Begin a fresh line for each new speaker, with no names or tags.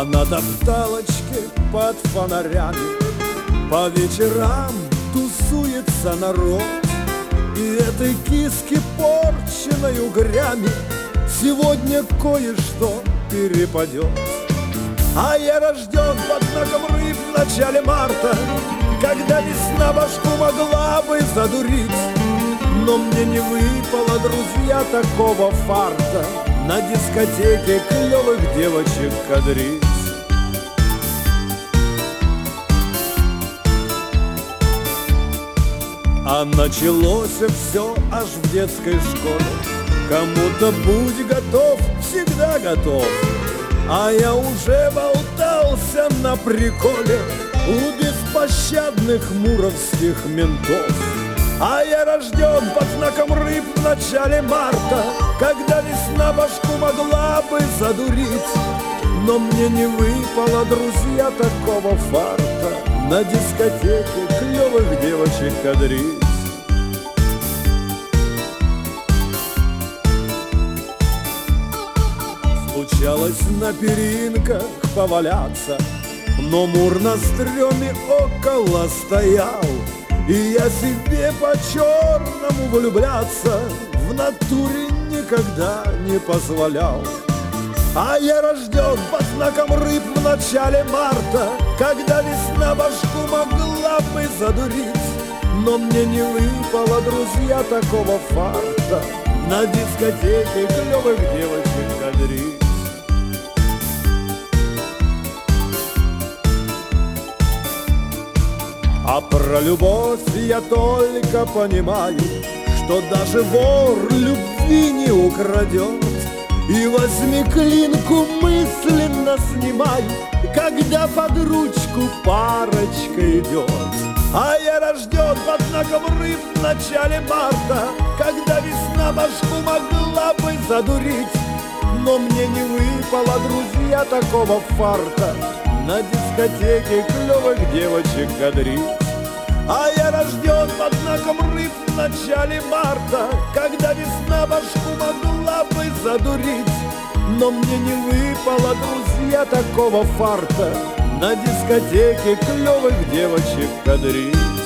А на топталочке под фонарями по вечерам тусуется народ. И этой киске, порченной угрями, сегодня кое-что перепадет. А я рожден под знаком рыб в начале марта, когда весна башку могла бы задурить. Но мне не выпало, друзья, такого фарта на дискотеке клевых девочек кадрить. А началось все аж в детской школе. Кому-то будь готов, всегда готов. А я уже болтался на приколе у беспощадных муровских ментов. А я рожден под знаком рыб в начале марта, когда весна башку могла бы задурить. Но мне не выпало, друзья, такого фарта на дискотеке клевых девочек кадрить. Случалось на перинках поваляться, но мур на стреме около стоял. И я себе по-черному влюбляться в натуре никогда не позволял. А я рожден под знаком рыб в начале марта, когда весна башку могла бы задурить. Но мне не выпало, друзья, такого фарта на дискотеке клевых девочек кадрить. А про любовь я только понимаю, что даже вор любви не украдет. И возьми клинку мысленно снимай, когда под ручку парочка идет. А я рожден под знаком рыб в начале марта, когда весна башку могла бы задурить. Но мне не выпало, друзья, такого фарта на дискотеке клевых девочек кадрить. А я рожден под знаком рыб в начале марта, когда весна башку могла бы задурить. Но мне не выпало, друзья, такого фарта на дискотеке клевых девочек кадрить.